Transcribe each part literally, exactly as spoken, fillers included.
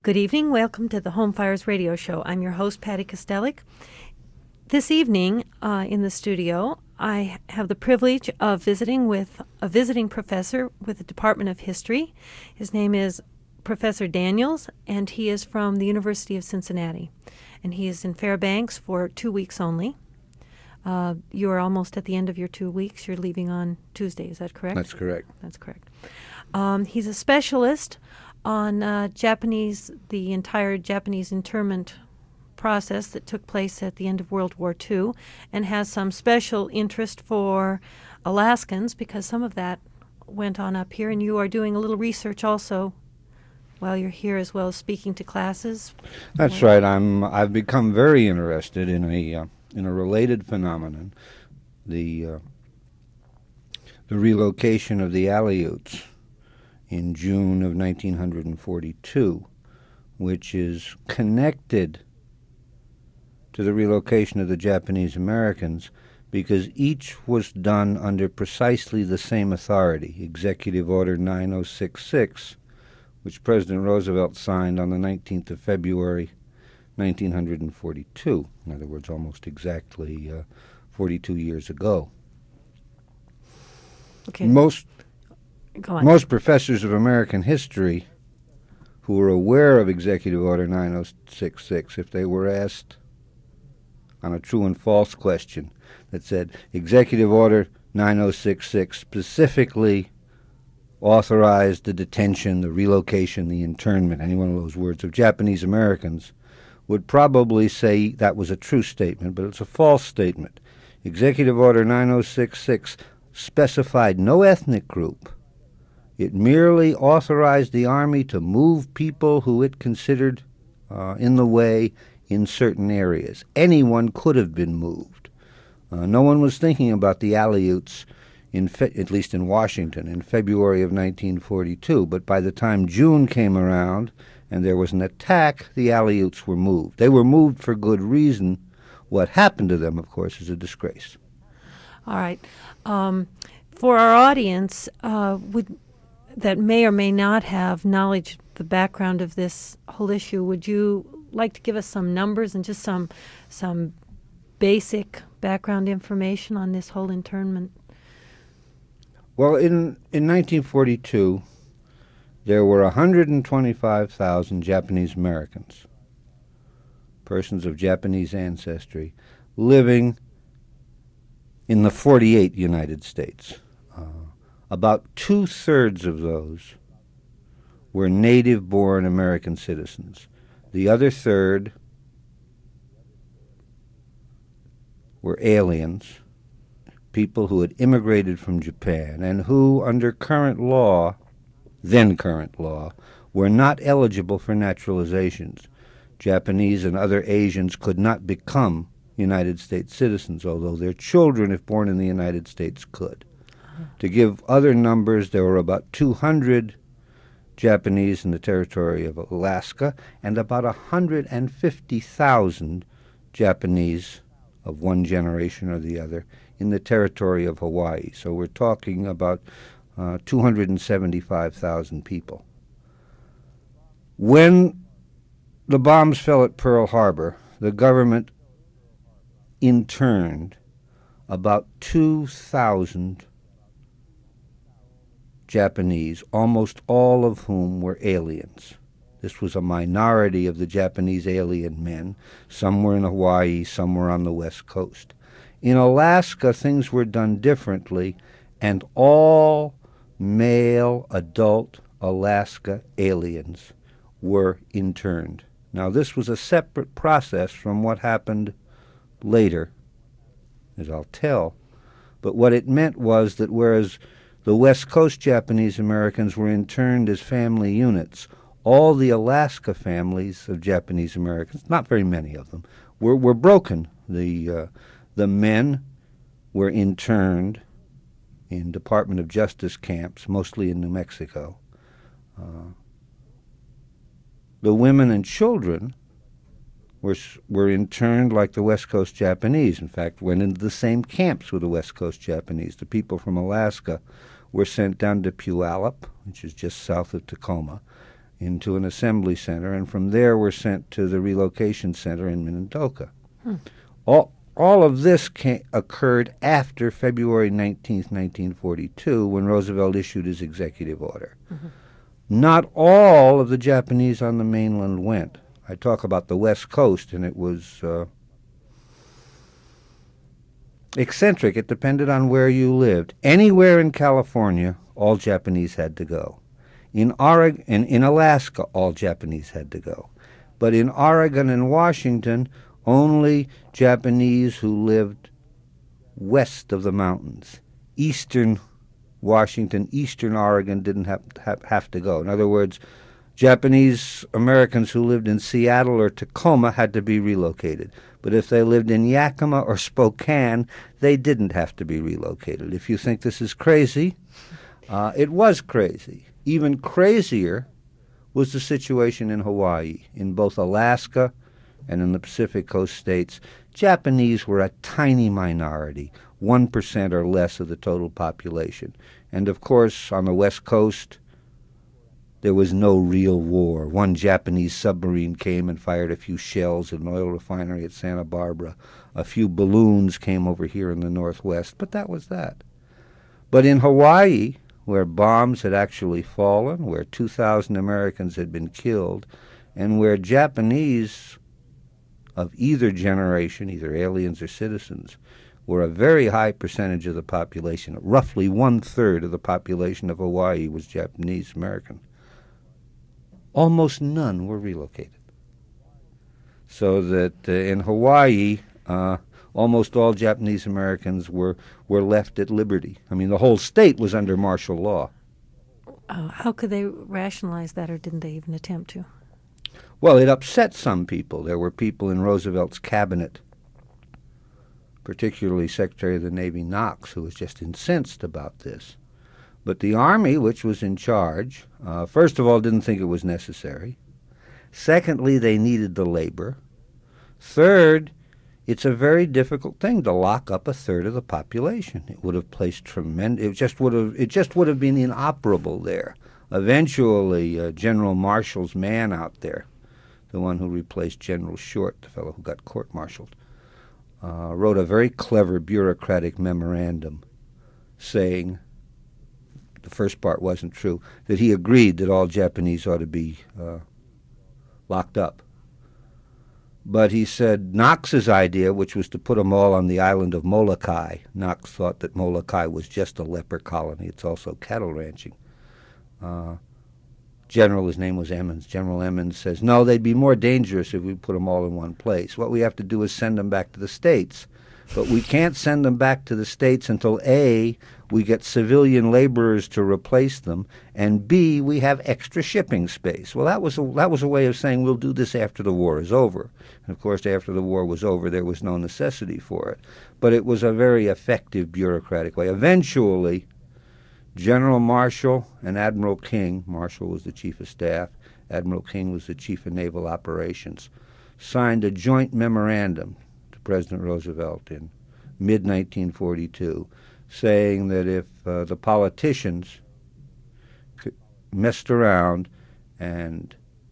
Good evening. Welcome to the Home Fires Radio Show. I'm your host, Patty Kostelik. This evening uh, in the studio, I have the privilege of visiting with a visiting professor with the Department of History. His name is Professor Daniels, and he is from the University of Cincinnati. And he is in Fairbanks for two weeks only. Uh, you are almost at the end of your two weeks. You're leaving on Tuesday, is that correct? That's correct. That's correct. Um, he's a specialist on uh, Japanese, the entire Japanese internment process that took place at the end of World War Two, and has some special interest for Alaskans because some of that went on up here, and you are doing a little research also while you're here, as well as speaking to classes. That's right. I'm. I've become very interested in a uh, in a related phenomenon, the uh, the relocation of the Aleuts in June of nineteen forty-two, which is connected to the relocation of the Japanese Americans because each was done under precisely the same authority, Executive Order nine oh six six, which President Roosevelt signed on the nineteenth of February, nineteen forty-two. In other words, almost exactly uh, forty-two years ago. Okay. Most Go on. Most professors of American history who are aware of Executive Order nine oh six six, if they were asked on a true and false question that said, Executive Order nine oh six six specifically authorized the detention, the relocation, the internment, any one of those words, of Japanese Americans, would probably say that was a true statement, but it's a false statement. Executive Order nine oh six six specified no ethnic group. It merely authorized the Army to move people who it considered uh, in the way in certain areas. Anyone could have been moved. Uh, no one was thinking about the Aleuts, in fe- at least in Washington, in February of nineteen forty-two. But by the time June came around and there was an attack, the Aleuts were moved. They were moved for good reason. What happened to them, of course, is a disgrace. All right. Um, for our audience, uh, would that may or may not have knowledge, the background of this whole issue, would you like to give us some numbers and just some some basic background information on this whole internment? Well, in, in nineteen forty-two, there were one hundred twenty-five thousand Japanese Americans, persons of Japanese ancestry, living in the forty-eight United States. Uh, about two-thirds of those were native-born American citizens. The other third were aliens, people who had immigrated from Japan and who, under current law, then current law, were not eligible for naturalizations. Japanese and other Asians could not become United States citizens, although their children, if born in the United States, could. To give other numbers, there were about two hundred Japanese in the territory of Alaska and about one hundred fifty thousand Japanese of one generation or the other in the territory of Hawaii. So we're talking about uh, two hundred seventy-five thousand people. When the bombs fell at Pearl Harbor, the government interned about two thousand Japanese, almost all of whom were aliens. This was a minority of the Japanese alien men. Some were in Hawaii, some were on the West Coast. In Alaska, things were done differently, and all male adult Alaska aliens were interned. Now, this was a separate process from what happened later, as I'll tell, but what it meant was that whereas the West Coast Japanese Americans were interned as family units, all the Alaska families of Japanese Americans, not very many of them, were, were broken. The, uh, the men were interned in Department of Justice camps, mostly in New Mexico. Uh, the women and children were were interned like the West Coast Japanese. In fact, went into the same camps with the West Coast Japanese. The people from Alaska were sent down to Puyallup, which is just south of Tacoma, into an assembly center, and from there were sent to the relocation center in Minidoka. Hmm. All, all of this came, occurred after February nineteenth, nineteen forty-two, when Roosevelt issued his executive order. Mm-hmm. Not all of the Japanese on the mainland went. I talk about the West Coast, and it was uh, eccentric. It depended on where you lived. Anywhere in California, all Japanese had to go. In Oregon, in, in Alaska, all Japanese had to go. But in Oregon and Washington, only Japanese who lived west of the mountains. Eastern Washington, eastern Oregon didn't have, have, have to go. In other words, Japanese Americans who lived in Seattle or Tacoma had to be relocated. But if they lived in Yakima or Spokane, they didn't have to be relocated. If you think this is crazy, uh, it was crazy. Even crazier was the situation in Hawaii. In both Alaska and in the Pacific Coast states, Japanese were a tiny minority, one percent or less of the total population. And of course, on the West Coast, there was no real war. One Japanese submarine came and fired a few shells at an oil refinery at Santa Barbara. A few balloons came over here in the Northwest, but that was that. But in Hawaii, where bombs had actually fallen, where two thousand Americans had been killed, and where Japanese of either generation, either aliens or citizens, were a very high percentage of the population. Roughly one-third of the population of Hawaii was Japanese American. Almost none were relocated. So that uh, in Hawaii, uh, almost all Japanese Americans were, were left at liberty. I mean, the whole state was under martial law. Uh, how could they rationalize that, or didn't they even attempt to? Well, it upset some people. There were people in Roosevelt's cabinet, particularly Secretary of the Navy Knox, who was just incensed about this. But the Army, which was in charge, uh, first of all, didn't think it was necessary. Secondly, they needed the labor. Third, it's a very difficult thing to lock up a third of the population. It would have placed tremendous. It just would have. It just would have been inoperable there. Eventually, uh, General Marshall's man out there, the one who replaced General Short, the fellow who got court-martialed, uh, wrote a very clever bureaucratic memorandum saying, the first part wasn't true, that he agreed that all Japanese ought to be uh, locked up. But he said Knox's idea, which was to put them all on the island of Molokai. Knox thought that Molokai was just a leper colony. It's also cattle ranching. Uh, General, his name was Emmons, General Emmons says, no, they'd be more dangerous if we put them all in one place. What we have to do is send them back to the States. But we can't send them back to the States until A, we get civilian laborers to replace them, and B, we have extra shipping space. Well, that was a, that was a way of saying we'll do this after the war is over. And of course, after the war was over, there was no necessity for it. But it was a very effective bureaucratic way. Eventually, General Marshall and Admiral King, Marshall was the chief of staff, Admiral King was the chief of naval operations, signed a joint memorandum to President Roosevelt in mid nineteen forty-two, saying that if uh, the politicians messed around and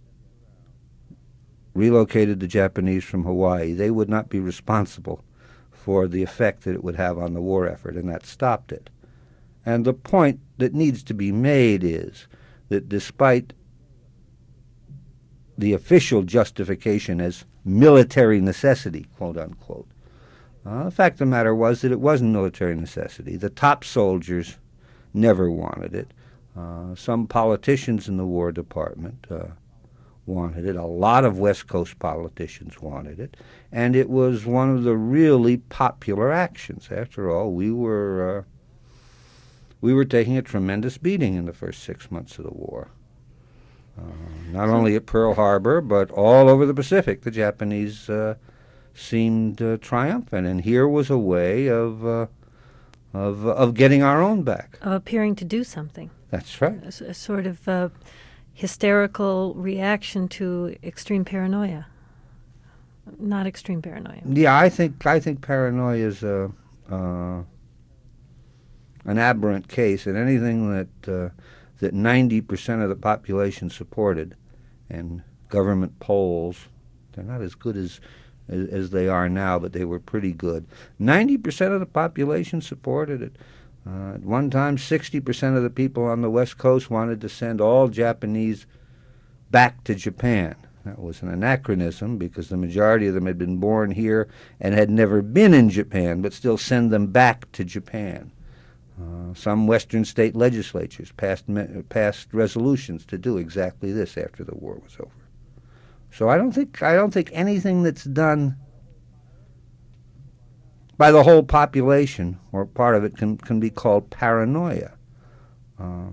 relocated the Japanese from Hawaii, they would not be responsible for the effect that it would have on the war effort, and that stopped it. And the point that needs to be made is that despite the official justification as military necessity, quote unquote, uh, the fact of the matter was that it wasn't military necessity. The top soldiers never wanted it. Uh, some politicians in the War Department uh, wanted it. A lot of West Coast politicians wanted it. And it was one of the really popular actions. After all, we were... Uh, We were taking a tremendous beating in the first six months of the war. Uh, not only at Pearl Harbor, but all over the Pacific, the Japanese uh, seemed uh, triumphant. And here was a way of, uh, of, of getting our own back. Of appearing to do something. That's right. A, a sort of uh, hysterical reaction to extreme paranoia. Not extreme paranoia. Yeah, I think I think paranoia is a... Uh, an aberrant case, and anything that uh, that ninety percent of the population supported and government polls. They're not as good as, as as they are now, but they were pretty good. ninety percent of the population supported it. Uh, at one time, sixty percent of the people on the West Coast wanted to send all Japanese back to Japan. That was an anachronism because the majority of them had been born here and had never been in Japan, but still send them back to Japan. Uh, some Western state legislatures passed me- passed resolutions to do exactly this after the war was over. So I don't think I don't think anything that's done by the whole population or part of it can can be called paranoia. Uh,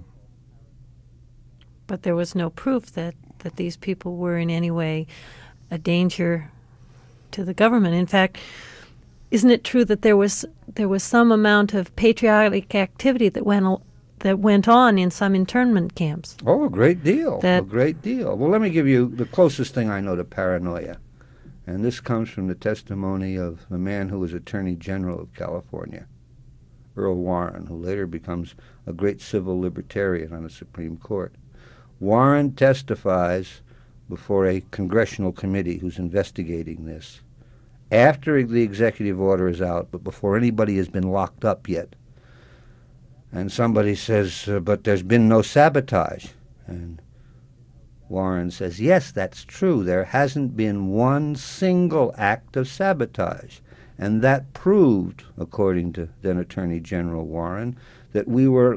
But there was no proof that, that these people were in any way a danger to the government. In fact, isn't it true that there was there was some amount of patriotic activity that went al- that went on in some internment camps? oh, a great deal, That- a great deal. Well, let me give you the closest thing I know to paranoia, and this comes from the testimony of the man who was Attorney General of California, Earl Warren, who later becomes a great civil libertarian on the Supreme Court. Warren testifies before a congressional committee who's investigating this, after the executive order is out, but before anybody has been locked up yet. And somebody says, uh, but there's been no sabotage. And Warren says, yes, that's true. There hasn't been one single act of sabotage. And that proved, according to then Attorney General Warren, that we were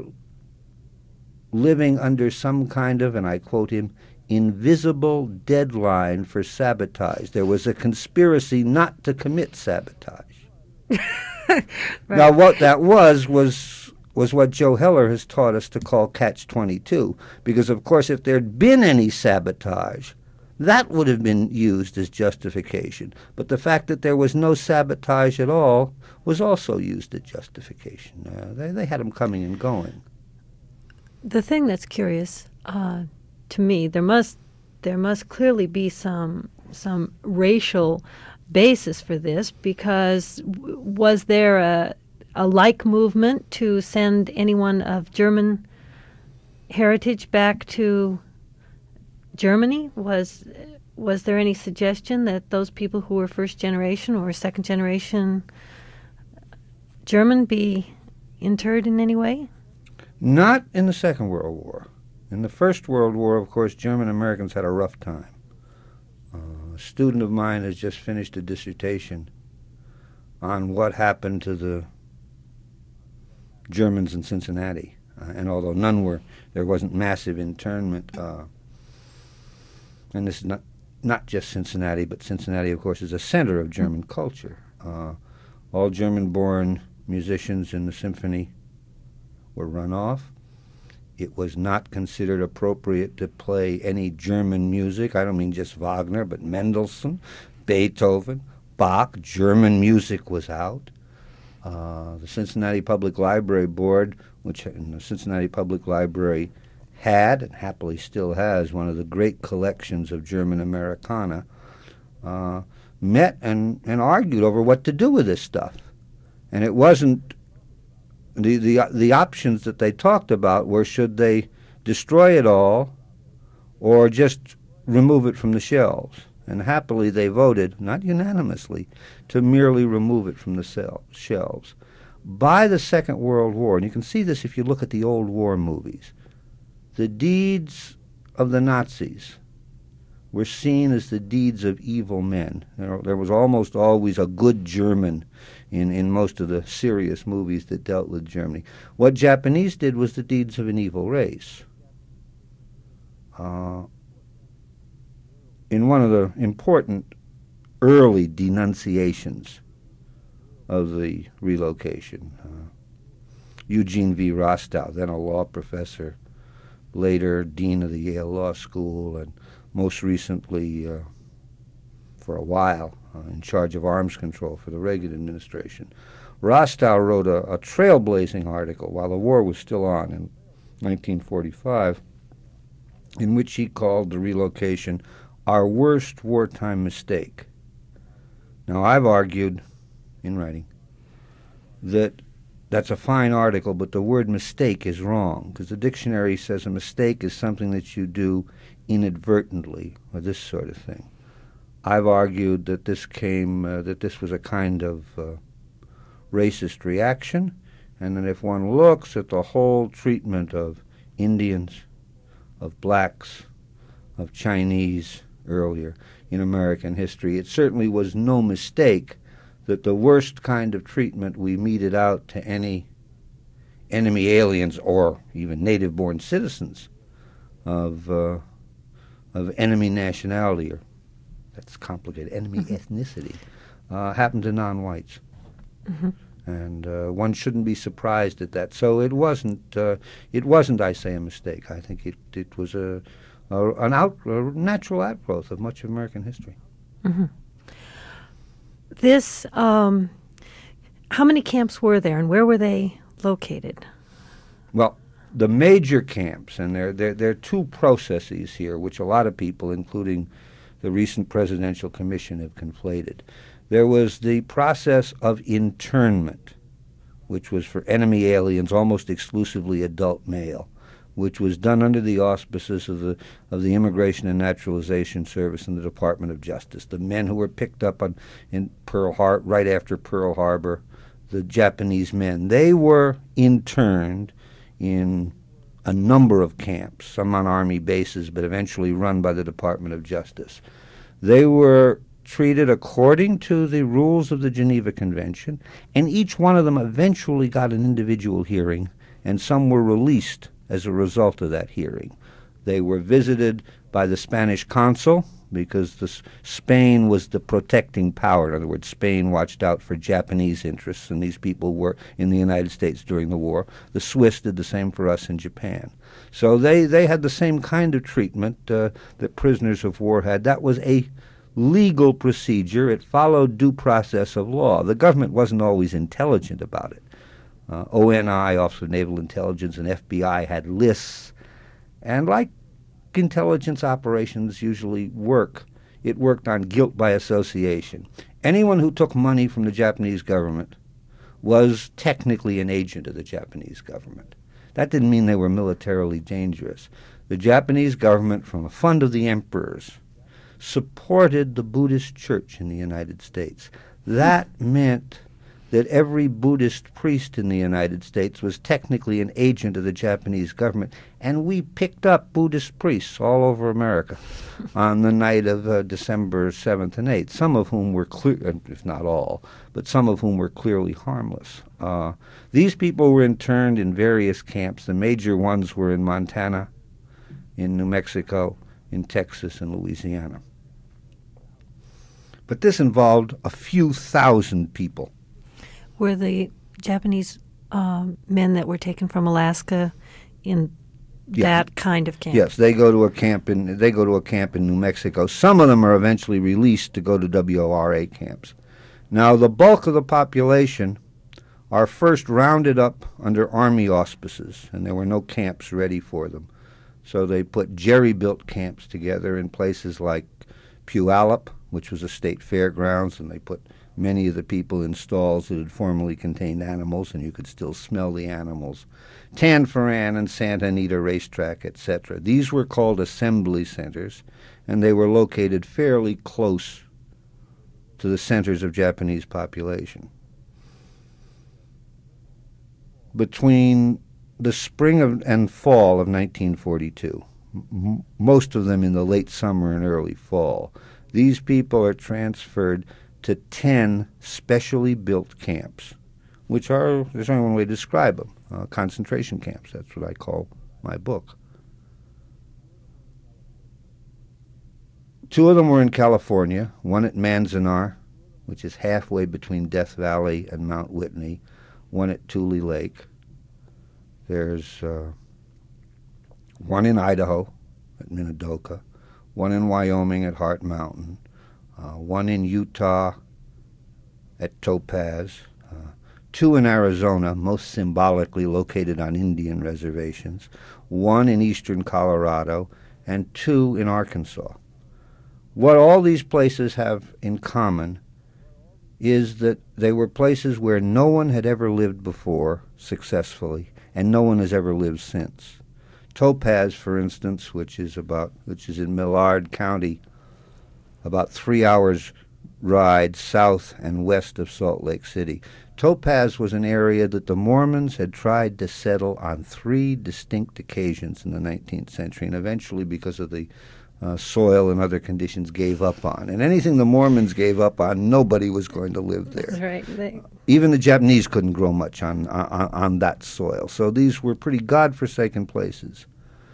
living under some kind of, and I quote him, invisible deadline for sabotage. There was a conspiracy not to commit sabotage. Right. Now, what that was was was what Joe Heller has taught us to call catch twenty-two, because, of course, if there'd been any sabotage, that would have been used as justification. But the fact that there was no sabotage at all was also used as justification. Uh, they, they had them coming and going. The thing that's curious uh, to me, there must there must clearly be some some racial basis for this, because w- was there a a like movement to send anyone of German heritage back to Germany? Was was there any suggestion that those people who were first generation or second generation German be interred in any way? Not in the Second World War. In the First World War, of course, German Americans had a rough time. Uh, a student of mine has just finished a dissertation on what happened to the Germans in Cincinnati. Uh, and although none were, there wasn't massive internment. Uh, and this is not, not just Cincinnati, but Cincinnati, of course, is a center of German culture. Uh, all German-born musicians in the symphony were run off. It was not considered appropriate to play any German music. I don't mean just Wagner, but Mendelssohn, Beethoven, Bach. German music was out. Uh, the Cincinnati Public Library Board, which in the Cincinnati Public Library had, and happily still has, one of the great collections of German Americana, uh, met and, and argued over what to do with this stuff. And it wasn't The, the the options that they talked about were, should they destroy it all or just remove it from the shelves? And happily they voted, not unanimously, to merely remove it from the cell, shelves. By the Second World War, and you can see this if you look at the old war movies, the deeds of the Nazis were seen as the deeds of evil men. There, there was almost always a good German in, in most of the serious movies that dealt with Germany. What Japanese did was the deeds of an evil race. Uh, in one of the important early denunciations of the relocation, uh, Eugene V. Rostow, then a law professor, later dean of the Yale Law School, and most recently, uh, for a while, uh, in charge of arms control for the Reagan administration. Rostow wrote a, a trailblazing article while the war was still on in nineteen forty-five, in which he called the relocation our worst wartime mistake. Now, I've argued, in writing, that that's a fine article, but the word mistake is wrong, because the dictionary says a mistake is something that you do inadvertently, or this sort of thing. I've argued that this came, uh, that this was a kind of uh, racist reaction, and that if one looks at the whole treatment of Indians, of blacks, of Chinese earlier in American history, it certainly was no mistake that the worst kind of treatment we meted out to any enemy aliens or even native-born citizens of uh, of enemy nationality, or that's complicated, enemy mm-hmm. ethnicity, uh, happened to non-whites. Mm-hmm. And uh, one shouldn't be surprised at that. So it wasn't, uh, it wasn't, I say, a mistake. I think it, it was a, a an out, a natural outgrowth of much of American history. Mm-hmm. This, um, how many camps were there, and where were they located? Well, the major camps, and there, there, there are two processes here, which a lot of people, including the recent Presidential Commission, have conflated. There was the process of internment, which was for enemy aliens, almost exclusively adult male, which was done under the auspices of the of the Immigration and Naturalization Service and the Department of Justice. The men who were picked up on in Pearl Harbor, right after Pearl Harbor, the Japanese men, they were interned in a number of camps, some on Army bases, but eventually run by the Department of Justice. They were treated according to the rules of the Geneva Convention, and each one of them eventually got an individual hearing, and some were released as a result of that hearing. They were visited by the Spanish consul, because the, Spain was the protecting power. In other words, Spain watched out for Japanese interests, and these people were in the United States during the war. The Swiss did the same for us in Japan. So they, they had the same kind of treatment uh, that prisoners of war had. That was a legal procedure. It followed due process of law. The government wasn't always intelligent about it. Uh, O N I, Office of Naval Intelligence, and F B I had lists, and like intelligence operations usually work, it worked on guilt by association. Anyone who took money from the Japanese government was technically an agent of the Japanese government. That didn't mean they were militarily dangerous. The Japanese government, from a fund of the emperors, supported the Buddhist church in the United States. That meant that every Buddhist priest in the United States was technically an agent of the Japanese government, and we picked up Buddhist priests all over America on the night of uh, December seventh and eighth, some of whom were clear, if not all, but some of whom were clearly harmless. Uh, these people were interned in various camps. The major ones were in Montana, in New Mexico, in Texas, and Louisiana. But this involved a few thousand people. Were the Japanese um, men that were taken from Alaska in yes. that kind of camp? Yes, they go to a camp in they go to a camp in New Mexico. Some of them are eventually released to go to W O R A camps. Now, the bulk of the population are first rounded up under Army auspices, and there were no camps ready for them. So they put jerry-built camps together in places like Puyallup, which was a state fairgrounds, and they put many of the people in stalls that had formerly contained animals, and you could still smell the animals. Tanforan and Santa Anita Racetrack, et cetera. These were called assembly centers, and they were located fairly close to the centers of Japanese population. Between the spring of, and fall of nineteen forty-two, m- most of them in the late summer and early fall, these people are transferred to ten specially built camps, which are, there's only one way to describe them, uh, concentration camps. That's what I call my book. Two of them were in California, one at Manzanar, which is halfway between Death Valley and Mount Whitney, one at Tule Lake. There's uh, one in Idaho at Minidoka, one in Wyoming at Heart Mountain, uh, one in Utah at Topaz, uh, two in Arizona, most symbolically located on Indian reservations, one in eastern Colorado, and two in Arkansas. What all these places have in common is that they were places where no one had ever lived before successfully, and no one has ever lived since. Topaz, for instance, which is about which is in Millard County, about three hours ride south and west of Salt Lake City. Topaz was an area that the Mormons had tried to settle on three distinct occasions in the nineteenth century, and eventually, because of the uh, soil and other conditions, gave up on. And anything the Mormons gave up on, nobody was going to live there. That's right. They... Even the Japanese couldn't grow much on, on, on that soil. So these were pretty godforsaken places.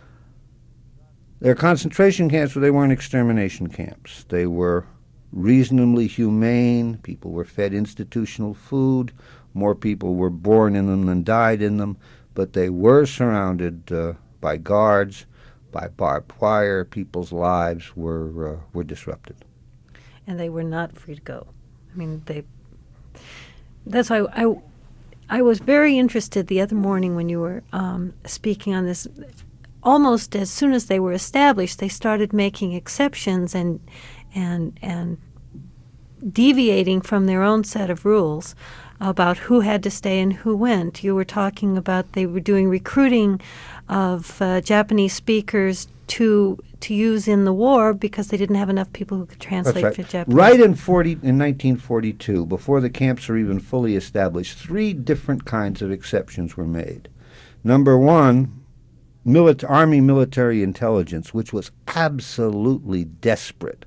Their concentration camps, they weren't extermination camps. They were reasonably humane. People were fed institutional food. More people were born in them than died in them. But they were surrounded uh, by guards, by barbed wire. People's lives were uh, were disrupted. And they were not free to go. I mean, they. That's why I, I was very interested the other morning when you were um, speaking on this. Almost as soon as they were established, they started making exceptions and and and deviating from their own set of rules about who had to stay and who went. You were talking about they were doing recruiting of uh, Japanese speakers to to use in the war because they didn't have enough people who could translate That's for right. Japanese. Right in forty in nineteen forty-two, before the camps are even fully established, three different kinds of exceptions were made. Number one, Milit- Army military intelligence, which was absolutely desperate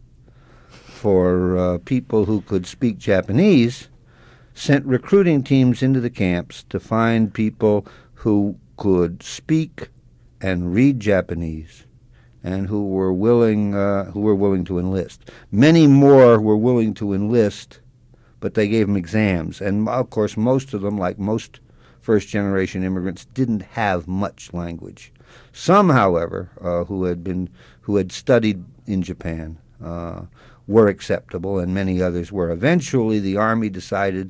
for uh, people who could speak Japanese, sent recruiting teams into the camps to find people who could speak and read Japanese and who were willing uh, who were willing to enlist. Many more were willing to enlist, but they gave them exams. And, of course, most of them, like most first-generation immigrants, didn't have much language. Some, however, uh, who had been who had studied in Japan uh, were acceptable, and many others were. Eventually, the Army decided,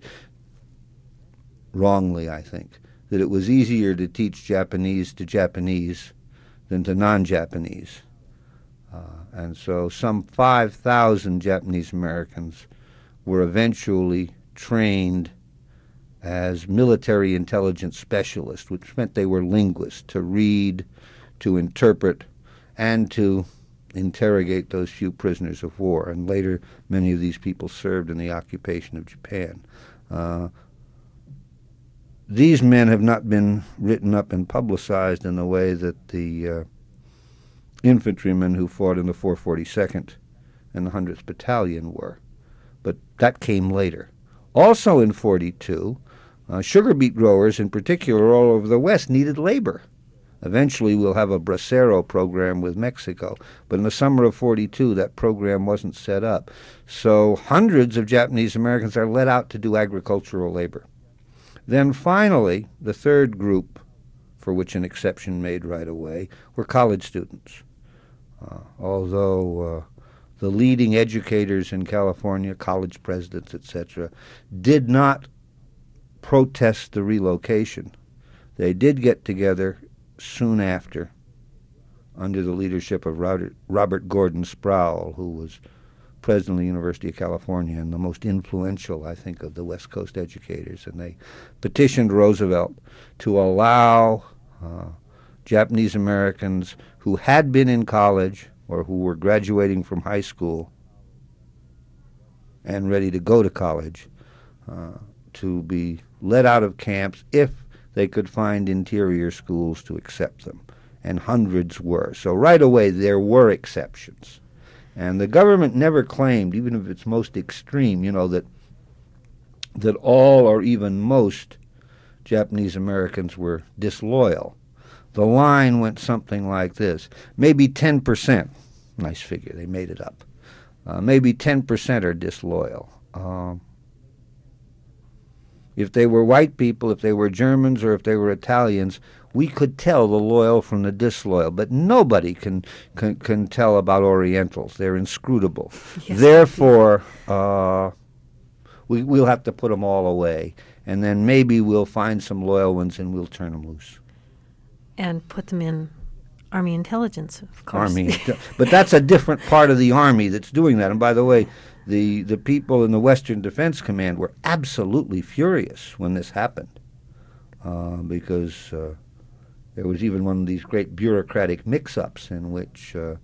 wrongly, I think, that it was easier to teach Japanese to Japanese than to non-Japanese. Uh, and so some five thousand Japanese Americans were eventually trained as military intelligence specialists, which meant they were linguists, to read, to interpret, and to interrogate those few prisoners of war. And later, many of these people served in the occupation of Japan. Uh, these men have not been written up and publicized in the way that the uh, infantrymen who fought in the four forty-second and the one hundredth Battalion were. But that came later. Also in forty-two, uh, sugar beet growers in particular all over the West needed labor. Eventually we'll have a bracero program with Mexico, but in the summer of forty-two that program wasn't set up. So hundreds of Japanese Americans are let out to do agricultural labor. Then finally, the third group, for which an exception made right away, were college students. Uh, although uh, the leading educators in California, college presidents, et cetera, did not protest the relocation, they did get together soon after under the leadership of Robert, Robert Gordon Sproul, who was president of the University of California and the most influential, I think, of the West Coast educators. And they petitioned Roosevelt to allow uh, Japanese Americans who had been in college or who were graduating from high school and ready to go to college uh, to be let out of camps if they could find interior schools to accept them. And hundreds were. So right away there were exceptions. And the government never claimed, even if it's most extreme, you know, that that all or even most Japanese Americans were disloyal. The line went something like this. Maybe ten percent, nice figure, they made it up. Uh, maybe ten percent are disloyal. Um, if they were white people, if they were Germans, or if they were Italians, we could tell the loyal from the disloyal, but nobody can can, can tell about Orientals. They're inscrutable. Yes. Therefore, uh, we, we'll have to put them all away, and then maybe we'll find some loyal ones and we'll turn them loose. And put them in Army intelligence, of course. Army, but that's a different part of the Army that's doing that. And by the way, the, the people in the Western Defense Command were absolutely furious when this happened, uh, because... Uh, There was even one of these great bureaucratic mix-ups in which uh,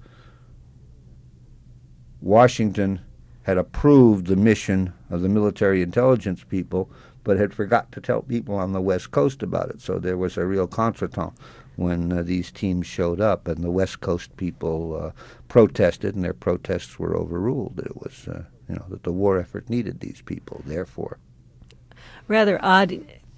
Washington had approved the mission of the military intelligence people, but had forgot to tell people on the West Coast about it. So there was a real contretemps when uh, these teams showed up, and the West Coast people uh, protested, and their protests were overruled. It was, uh, you know, that the war effort needed these people, therefore. Rather odd.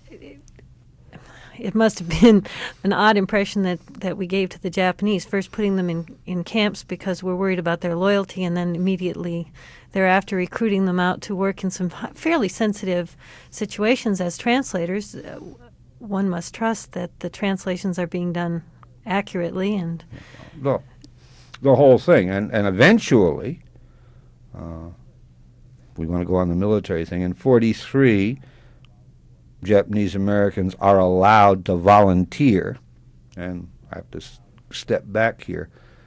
It must have been an odd impression that, that we gave to the Japanese, first putting them in, in camps because we're worried about their loyalty, and then immediately thereafter recruiting them out to work in some fairly sensitive situations as translators. Uh, one must trust that the translations are being done accurately. and The, the whole thing. And, and eventually, uh, if we want to go on the military thing, in forty-three, Japanese Americans are allowed to volunteer, and I have to s- step back here.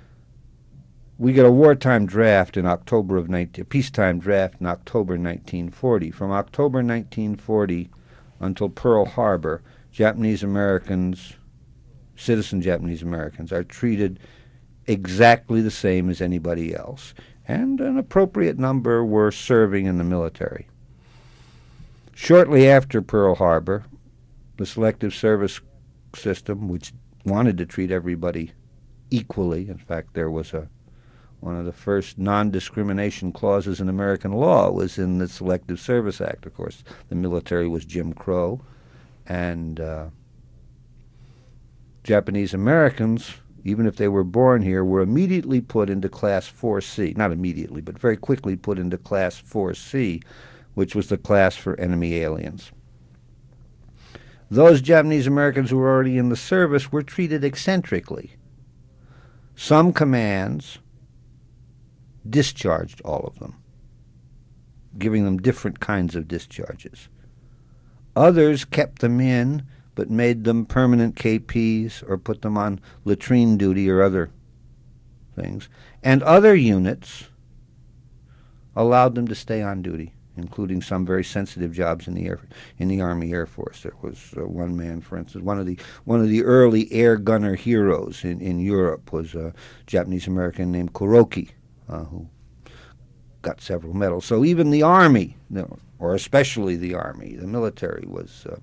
We get a wartime draft in October of nineteen, a peacetime draft in October nineteen forty. From October nineteen forty until Pearl Harbor, Japanese Americans, citizen Japanese Americans, are treated exactly the same as anybody else, and an appropriate number were serving in the military. Shortly after Pearl Harbor, the selective service system, which wanted to treat everybody equally, in fact, there was a one of the first non-discrimination clauses in American law was in the Selective Service Act. Of course, the military was Jim Crow, and uh, Japanese Americans, even if they were born here, were immediately put into Class four C. Not immediately, but very quickly put into Class four C, which was the class for enemy aliens. Those Japanese Americans who were already in the service were treated eccentrically. Some commands discharged all of them, giving them different kinds of discharges. Others kept them in, but made them permanent K Ps or put them on latrine duty or other things. And other units allowed them to stay on duty, including some very sensitive jobs in the air, in the Army Air Force. There was uh, one man, for instance, one of the one of the early air gunner heroes in, in Europe was a Japanese American named Kuroki, uh, who got several medals. So even the Army, or especially the Army, the military was uh,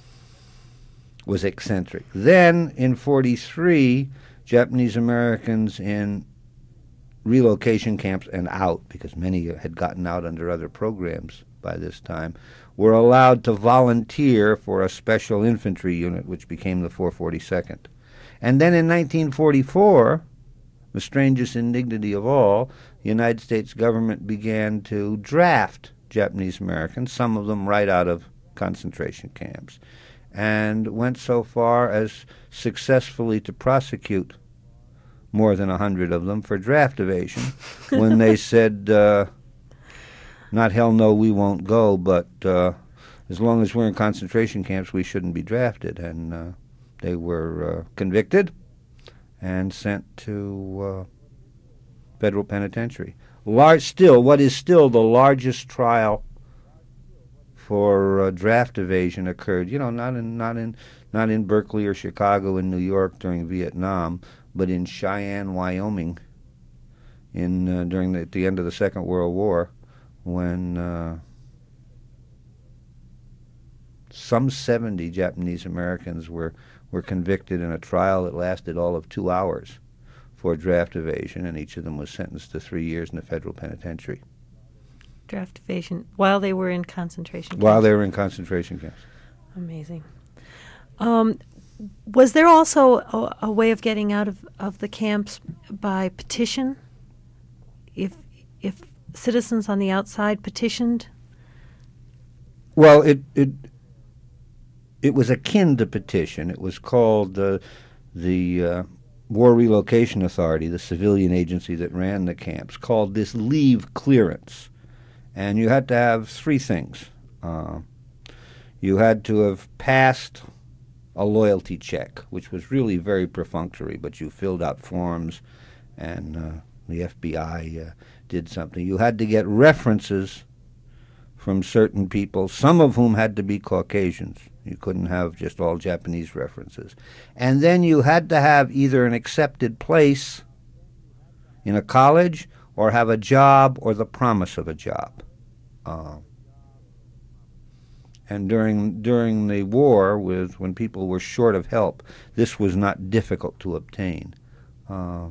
was eccentric. Then in forty-three, Japanese Americans in relocation camps and out, because many had gotten out under other programs by this time, were allowed to volunteer for a special infantry unit, which became the four forty-second. And then in nineteen forty-four, the strangest indignity of all, the United States government began to draft Japanese Americans, some of them right out of concentration camps, and went so far as successfully to prosecute more than a hundred of them for draft evasion when they said, uh, not hell no, we won't go, but uh, as long as we're in concentration camps, we shouldn't be drafted. And uh, they were uh, convicted and sent to uh, federal penitentiary. Large, still, what is still the largest trial for uh, draft evasion occurred, you know, not in, not in, not in Berkeley or Chicago and New York during Vietnam, but in Cheyenne, Wyoming, in uh, during the, at the end of the Second World War, when uh, some seventy Japanese Americans were, were convicted in a trial that lasted all of two hours for draft evasion, and each of them was sentenced to three years in the federal penitentiary. Draft evasion while they were in concentration camps. While they were in concentration camps. Amazing. Um, was there also a, a way of getting out of, of the camps by petition? If if citizens on the outside petitioned? Well, it it it was akin to petition. It was called uh, the uh, War Relocation Authority, the civilian agency that ran the camps, called this leave clearance. And you had to have three things. Uh, you had to have passed a loyalty check, which was really very perfunctory, but you filled out forms, and uh, the F B I uh, did something. You had to get references from certain people, some of whom had to be Caucasians. You couldn't have just all Japanese references. And then you had to have either an accepted place in a college or have a job or the promise of a job. Uh, and during during the war, with when people were short of help, this was not difficult to obtain. Uh,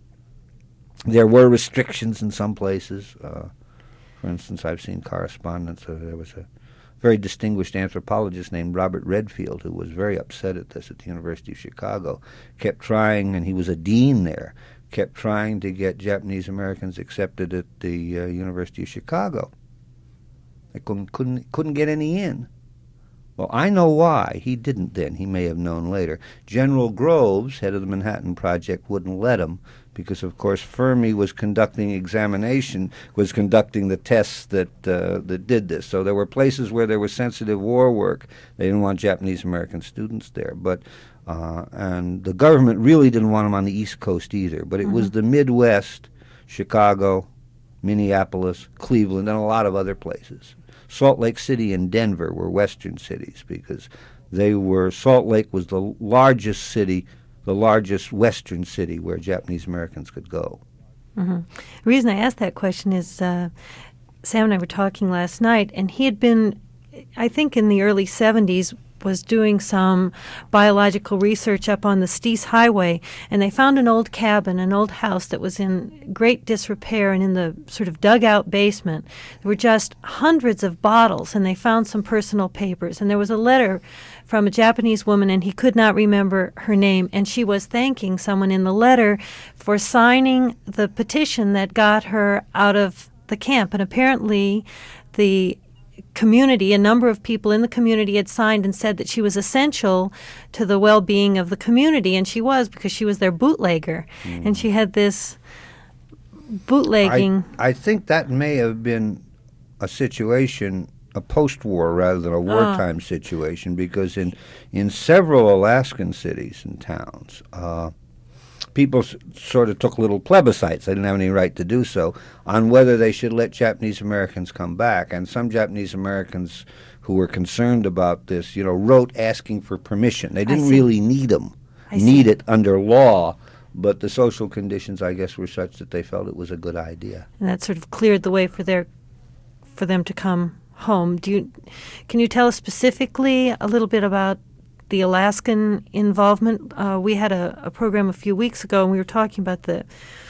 there were restrictions in some places. Uh, for instance, I've seen correspondence. Uh, there was a very distinguished anthropologist named Robert Redfield who was very upset at this at the University of Chicago, kept trying, and he was a dean there, kept trying to get Japanese Americans accepted at the uh, University of Chicago. They couldn't, couldn't, couldn't get any in. Well, I know why. He didn't then. He may have known later. General Groves, head of the Manhattan Project, wouldn't let him because, of course, Fermi was conducting examination, was conducting the tests that uh, that did this. So there were places where there was sensitive war work. They didn't want Japanese American students there. But uh, and the government really didn't want them on the East Coast either. But it mm-hmm. was the Midwest, Chicago, Minneapolis, Cleveland, and a lot of other places. Salt Lake City and Denver were western cities because they were, Salt Lake was the largest city, the largest western city where Japanese Americans could go. Mm-hmm. The reason I asked that question is uh, Sam and I were talking last night, and he had been, I think in the early seventies, was doing some biological research up on the Steese Highway, and they found an old cabin, an old house that was in great disrepair, and in the sort of dugout basement there were just hundreds of bottles, and they found some personal papers, and there was a letter from a Japanese woman, and he could not remember her name, and she was thanking someone in the letter for signing the petition that got her out of the camp. And apparently the community, a number of people in the community had signed and said that she was essential to the well-being of the community, and she was, because she was their bootlegger. Mm. And she had this bootlegging. I, I think that may have been a situation, a post-war rather than a wartime uh. situation, because in, in several Alaskan cities and towns, uh, people s- sort of took little plebiscites, they didn't have any right to do so, on whether they should let Japanese Americans come back. And some Japanese Americans who were concerned about this, you know, wrote asking for permission. They didn't really need them, I need see. it under law, but the social conditions, I guess, were such that they felt it was a good idea. And that sort of cleared the way for their, for them to come home. Do you, can you tell us specifically a little bit about the Alaskan involvement? Uh, we had a, a program a few weeks ago, and we were talking about the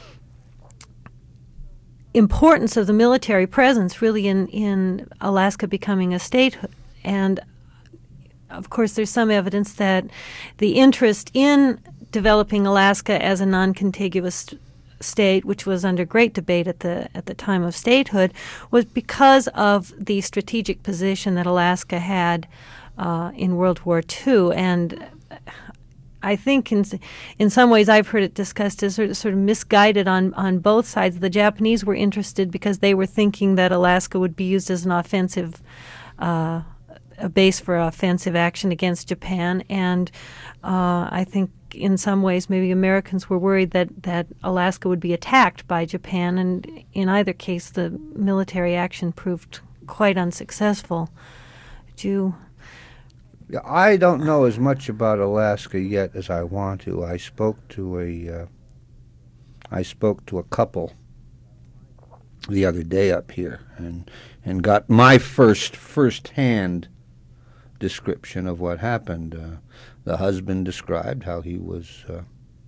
importance of the military presence really in, in Alaska becoming a statehood. And, of course, there's some evidence that the interest in developing Alaska as a non-contiguous state, which was under great debate at the at the time of statehood, was because of the strategic position that Alaska had Uh, in World War Two. And I think in in some ways I've heard it discussed as sort of, sort of misguided on, on both sides. The Japanese were interested because they were thinking that Alaska would be used as an offensive, uh, a base for offensive action against Japan. And uh, I think in some ways maybe Americans were worried that, that Alaska would be attacked by Japan. And in either case, the military action proved quite unsuccessful. Do you... I don't know as much about Alaska yet as I want to. I spoke to a, uh, I spoke to a couple the other day up here, and and got my first first-hand description of what happened. Uh, the husband described how he was uh,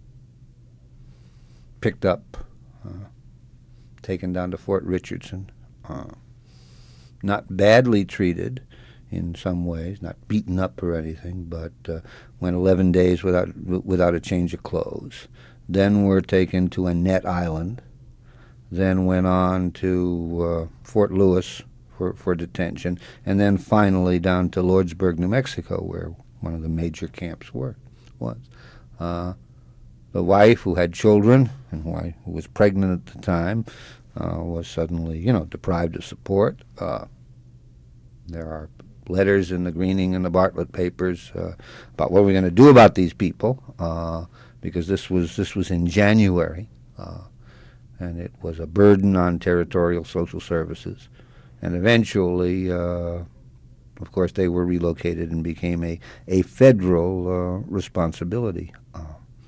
picked up, uh, taken down to Fort Richardson, uh, not badly treated in some ways, not beaten up or anything, but uh, went eleven days without without a change of clothes. Then were taken to Annette Island, then went on to uh, Fort Lewis for, for detention, and then finally down to Lordsburg, New Mexico, where one of the major camps were, was. Uh, the wife, who had children and who, I, who was pregnant at the time, uh, was suddenly, you know, deprived of support. Uh, there are letters in the Greening and the Bartlett papers uh, about what we're going to do about these people, uh, because this was this was in January, uh, and it was a burden on territorial social services. And eventually, uh, of course, they were relocated and became a, a federal uh, responsibility. Uh,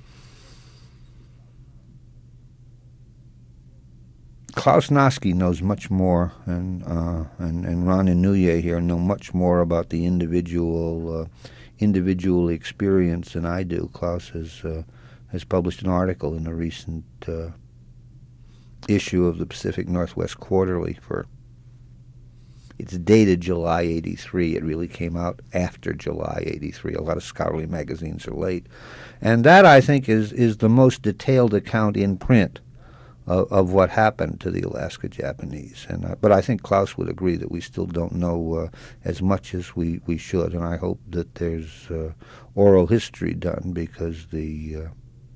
Klaus Noske knows much more, and uh, and and Ron and Nuye here know much more about the individual uh, individual experience than I do. Klaus has uh, has published an article in a recent uh, issue of the Pacific Northwest Quarterly. For it's dated July eighty-three. It really came out after July eighty-three. A lot of scholarly magazines are late, and that, I think, is is the most detailed account in print Of, of what happened to the Alaska Japanese. And uh, but I think Klaus would agree that we still don't know uh, as much as we, we should, and I hope that there's uh, oral history done, because the uh,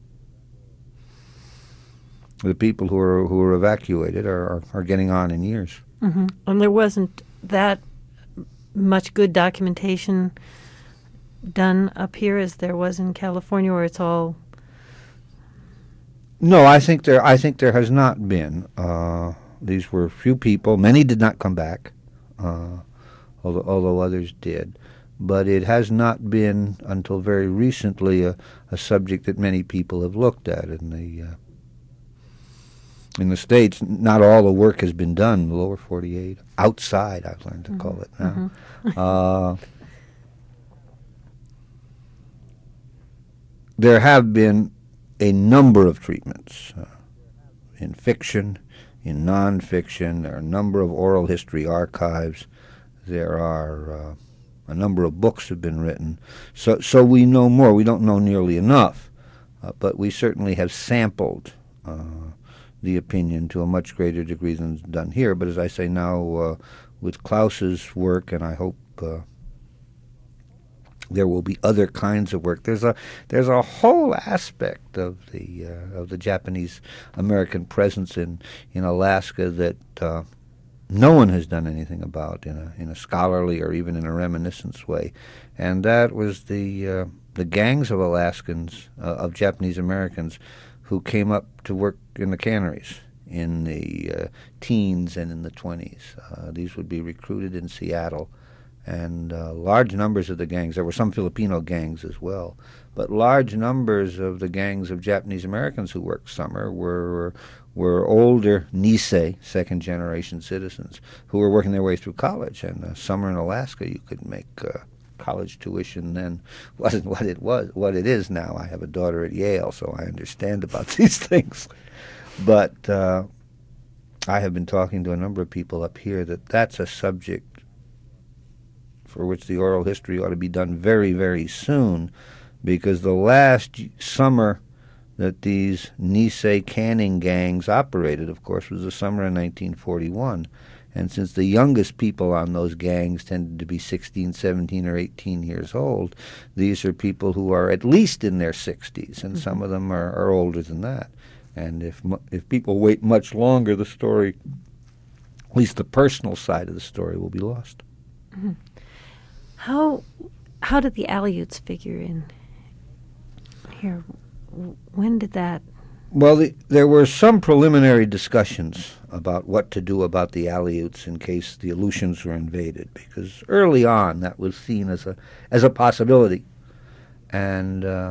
the people who are who are evacuated are, are, are getting on in years. Mm-hmm. And there wasn't that much good documentation done up here as there was in California, where it's all... No, I think there. I think there has not been. Uh, these were few people. Many did not come back, uh, although, although others did. But it has not been until very recently a, a subject that many people have looked at in the uh, in the States. Not all the work has been done in the lower forty-eight. Outside, I've learned to mm-hmm. call it now. Mm-hmm. uh, there have been a number of treatments uh, in fiction, in nonfiction. There are a number of oral history archives. There are uh, a number of books have been written. So, so we know more. We don't know nearly enough, uh, but we certainly have sampled uh, the opinion to a much greater degree than is done here. But as I say now, uh, with Klaus's work, and I hope Uh, there will be other kinds of work. There's a there's a whole aspect of the uh, of the Japanese American presence in, in Alaska that uh, no one has done anything about in a in a scholarly or even in a reminiscence way, and that was the uh, the gangs of Alaskans uh, of Japanese Americans who came up to work in the canneries in the uh, teens and in the twenties. Uh, these would be recruited in Seattle. And uh, large numbers of the gangs, there were some Filipino gangs as well, but large numbers of the gangs of Japanese Americans who worked summer were were older Nisei, second-generation citizens, who were working their way through college. And uh, summer in Alaska, you could make uh, college tuition then wasn't what it was, what it is now. I have a daughter at Yale, so I understand about these things. But uh, I have been talking to a number of people up here that that's a subject for which the oral history ought to be done very, very soon, because the last summer that these Nisei canning gangs operated, of course, was the summer of nineteen forty-one. And since the youngest people on those gangs tended to be sixteen, seventeen, or eighteen years old, these are people who are at least in their sixties, and mm-hmm. some of them are, are older than that. And if if people wait much longer, the story, at least the personal side of the story, will be lost. Mm-hmm. How how did the Aleuts figure in here? When did that? Well, the, there were some preliminary discussions about what to do about the Aleuts in case the Aleutians were invaded, because early on that was seen as a as a possibility, and uh,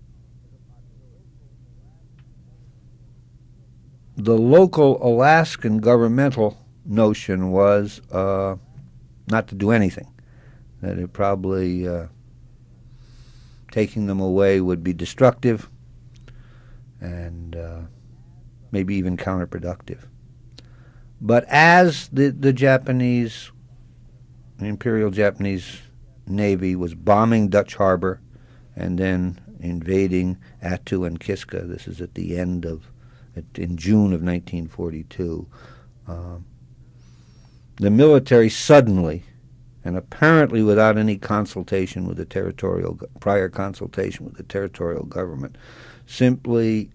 the local Alaskan governmental notion was uh, not to do anything. That it probably uh, taking them away would be destructive and uh, maybe even counterproductive. But as the, the Japanese, the Imperial Japanese Navy was bombing Dutch Harbor and then invading Attu and Kiska, this is at the end of, at, in June of nineteen forty-two, uh, the military suddenly, and apparently without any consultation with the territorial, prior consultation with the territorial government, simply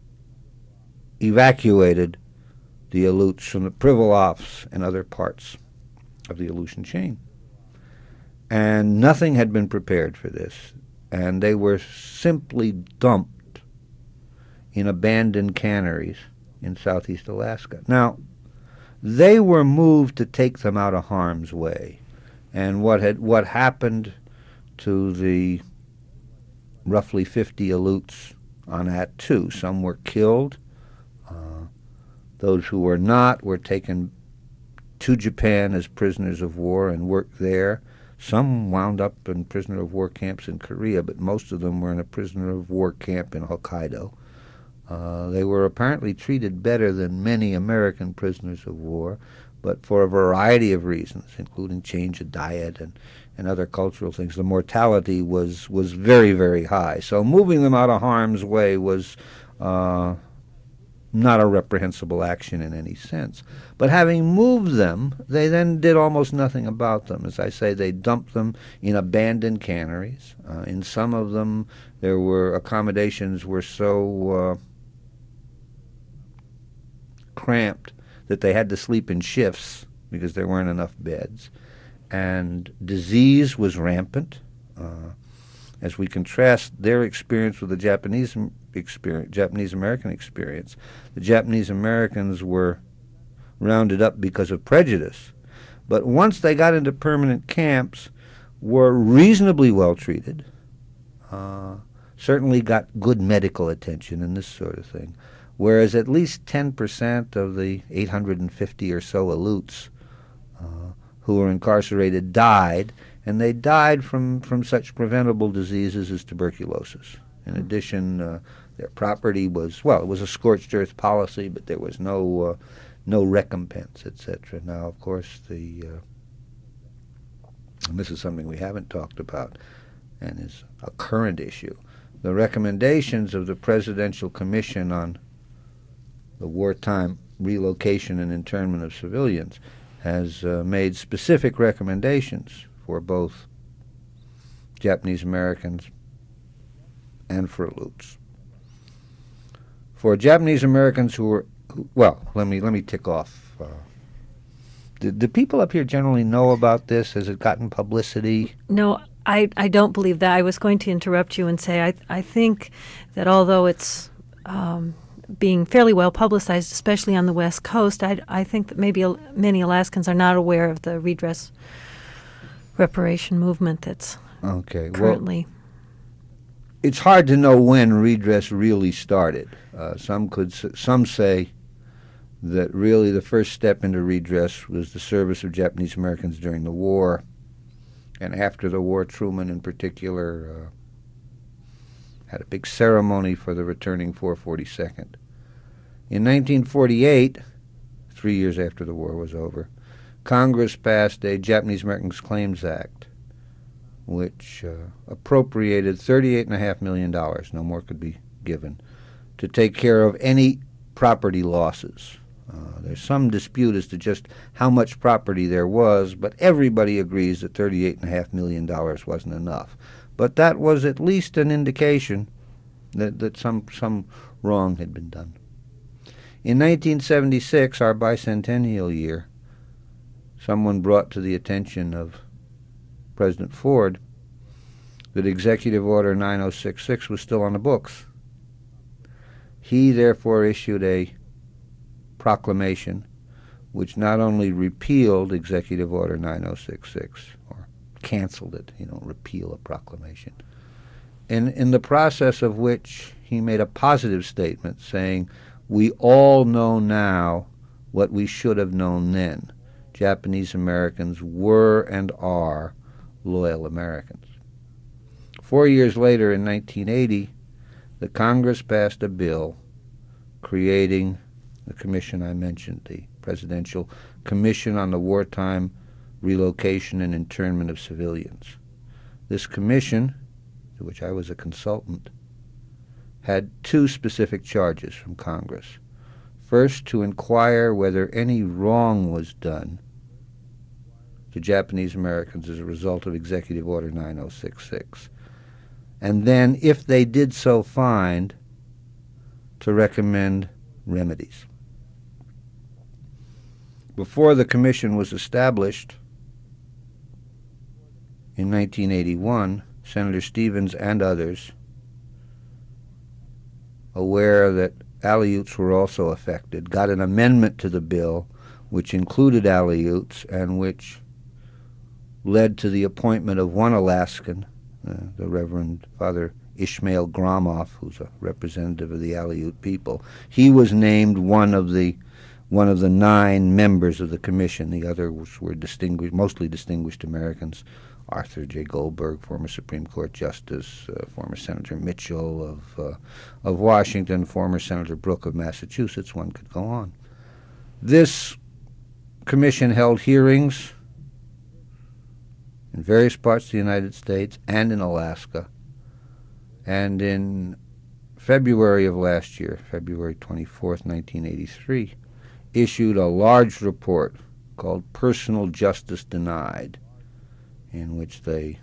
evacuated the Aleuts from the Pribilofs and other parts of the Aleutian chain. And nothing had been prepared for this, and they were simply dumped in abandoned canneries in southeast Alaska. Now, they were moved to take them out of harm's way. and what had what happened to the roughly fifty Aleuts on Attu. Some were killed. Uh, those who were not were taken to Japan as prisoners of war and worked there. Some wound up in prisoner of war camps in Korea, but most of them were in a prisoner of war camp in Hokkaido. Uh, they were apparently treated better than many American prisoners of war, but for a variety of reasons, including change of diet and, and other cultural things, the mortality was, was very, very high. So moving them out of harm's way was uh, not a reprehensible action in any sense. But having moved them, they then did almost nothing about them. As I say, they dumped them in abandoned canneries. Uh, in some of them, there were accommodations were so uh, cramped that they had to sleep in shifts because there weren't enough beds. And disease was rampant. Uh, as we contrast their experience with the Japanese experience, Japanese-American experience, the Japanese-Americans were rounded up because of prejudice. But once they got into permanent camps, were reasonably well treated, uh, certainly got good medical attention and this sort of thing, whereas at least ten percent of the eight hundred fifty or so Aleuts uh, who were incarcerated died, and they died from, from such preventable diseases as tuberculosis. In addition, uh, their property was, well, it was a scorched earth policy, but there was no uh, no recompense, et cetera. Now, of course, the uh, and this is something we haven't talked about and is a current issue, the recommendations of the Presidential Commission on the Wartime Relocation and Internment of Civilians has uh, made specific recommendations for both Japanese Americans and for Aleuts. For Japanese Americans who were, who, well, let me let me tick off. Uh, do, do people up here generally know about this? Has it gotten publicity? No, I, I don't believe that. I was going to interrupt you and say I I think that although it's um, being fairly well publicized, especially on the West Coast, I, I think that maybe al- many Alaskans are not aware of the redress reparation movement that's okay. currently. Well, it's hard to know when redress really started. Uh, some could s- some say that really the first step into redress was the service of Japanese Americans during the war, and after the war, Truman in particular uh, had a big ceremony for the returning four forty-second. In nineteen forty-eight, three years after the war was over, Congress passed a Japanese Americans Claims Act, which uh, appropriated thirty-eight point five million dollars, no more could be given, to take care of any property losses. Uh, there's some dispute as to just how much property there was, but everybody agrees that thirty-eight point five million dollars wasn't enough. But that was at least an indication that, that some, some wrong had been done. In nineteen seventy-six, our bicentennial year, someone brought to the attention of President Ford that Executive Order nine oh six six was still on the books. He therefore issued a proclamation which not only repealed Executive Order nine oh six six, or canceled it, you don't repeal a proclamation, in, in the process of which he made a positive statement saying, "We all know now what we should have known then. Japanese Americans were and are loyal Americans." Four years later, in nineteen eighty, the Congress passed a bill creating the commission I mentioned, the Presidential Commission on the Wartime Relocation and Internment of Civilians. This commission, to which I was a consultant, had two specific charges from Congress. First, to inquire whether any wrong was done to Japanese Americans as a result of Executive Order nine oh six six. And then, if they did so find, to recommend remedies. Before the commission was established in nineteen eighty-one, Senator Stevens and others, aware that Aleuts were also affected, got an amendment to the bill which included Aleuts and which led to the appointment of one Alaskan, uh, the Reverend Father Ishmael Gromoff, who's a representative of the Aleut people. He was named one of the one of the nine members of the commission. The others were distinguished, mostly distinguished Americans. Arthur J. Goldberg, former Supreme Court Justice, uh, former Senator Mitchell of uh, of Washington, former Senator Brooke of Massachusetts. One could go on. This commission held hearings in various parts of the United States and in Alaska. And in February of last year, February twenty-fourth, nineteen eighty-three, issued a large report called Personal Justice Denied, in which they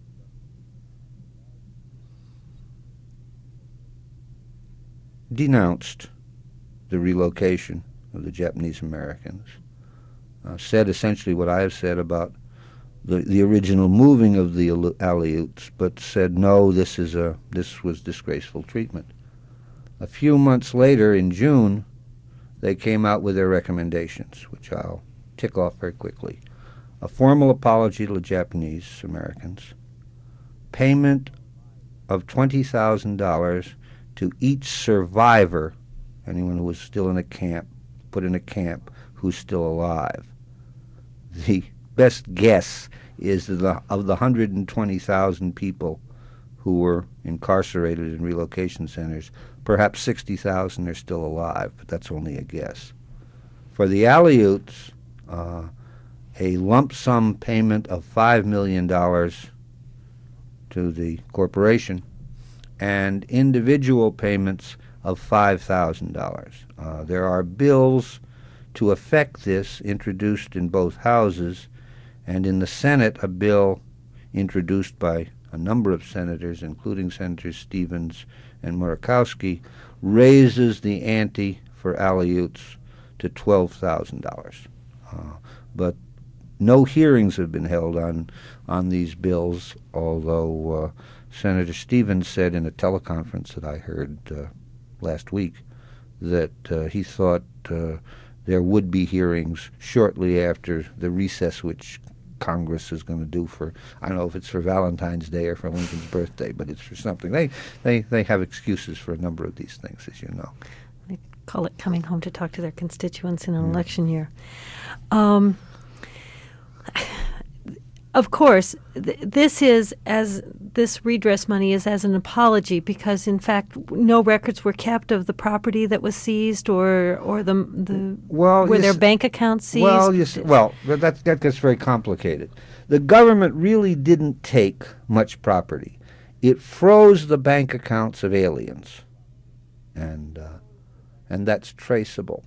denounced the relocation of the Japanese Americans, uh, said essentially what I have said about the, the original moving of the Aleuts, but said, no, this is a this was disgraceful treatment. A few months later, in June, they came out with their recommendations, which I'll tick off very quickly. A formal apology to the Japanese Americans, payment of twenty thousand dollars to each survivor, anyone who was still in a camp, put in a camp, who's still alive. The best guess is that the, of the one hundred twenty thousand people who were incarcerated in relocation centers, perhaps sixty thousand are still alive, but that's only a guess. For the Aleuts, uh, a lump sum payment of five million dollars to the corporation and individual payments of five thousand dollars. Uh, there are bills to effect this introduced in both houses, and in the Senate a bill introduced by a number of senators, including Senators Stevens and Murkowski, raises the ante for Aleuts to twelve thousand dollars. Uh, but no hearings have been held on on these bills, although uh, Senator Stevens said in a teleconference that I heard uh, last week that uh, he thought uh, there would be hearings shortly after the recess, which Congress is going to do for, I don't know if it's for Valentine's Day or for Lincoln's birthday, but it's for something. They, they, they have excuses for a number of these things, as you know. They call it coming home to talk to their constituents in an mm. election year. Um, Of course, th- this is as this redress money is as an apology because, in fact, no records were kept of the property that was seized, or or the the well, were their s- bank accounts seized. Well, you s- well, that that gets very complicated. The government really didn't take much property; it froze the bank accounts of aliens, and uh, and that's traceable.